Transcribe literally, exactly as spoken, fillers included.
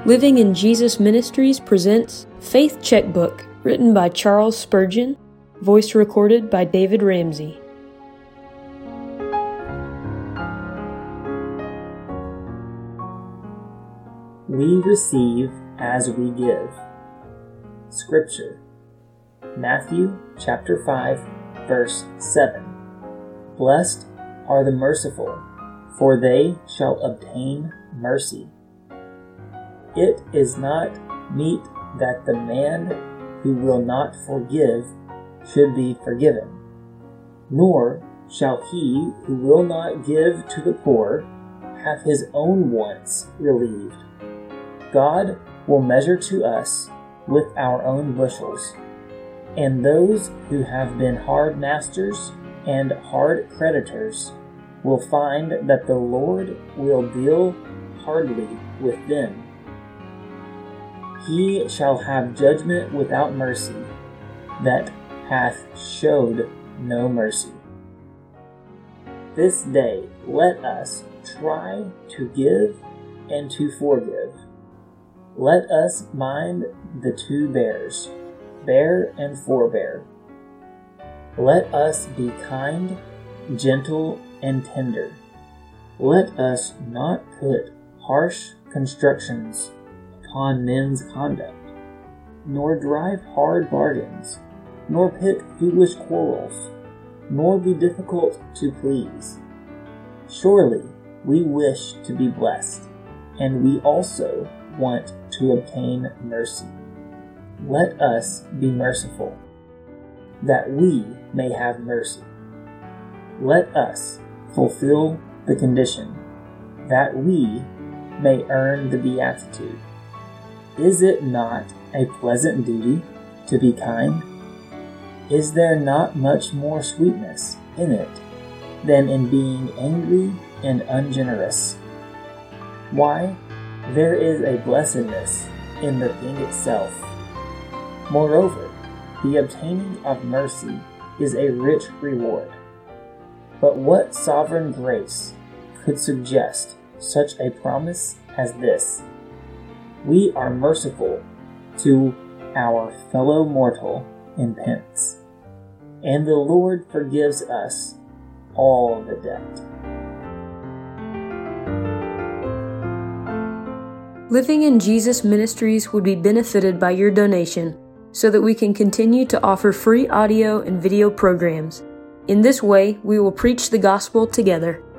Living in Jesus Ministries presents Faith Checkbook, written by Charles Spurgeon, voice recorded by David Ramsey. We receive as we give. Scripture, Matthew chapter five, verse seven. Blessed are the merciful, for they shall obtain mercy. It is not meet that the man who will not forgive should be forgiven, nor shall he who will not give to the poor have his own wants relieved. God will measure to us with our own bushels, and those who have been hard masters and hard creditors will find that the Lord will deal hardly with them. He shall have judgment without mercy, that hath showed no mercy. This day let us try to give and to forgive. Let us mind the two bears, bear and forbear. Let us be kind, gentle, and tender. Let us not put harsh constructions upon men's conduct, nor drive hard bargains, nor pick foolish quarrels, nor be difficult to please. Surely we wish to be blessed, and we also want to obtain mercy. Let us be merciful, that we may have mercy. Let us fulfill the condition, that we may earn the beatitude. Is it not a pleasant duty to be kind? Is there not much more sweetness in it than in being angry and ungenerous? Why, there is a blessedness in the thing itself. Moreover, the obtaining of mercy is a rich reward. But what sovereign grace could suggest such a promise as this? We are merciful to our fellow mortal in penance, and the Lord forgives us all the debt. Living in Jesus Ministries would be benefited by your donation so that we can continue to offer free audio and video programs. In this way, we will preach the gospel together.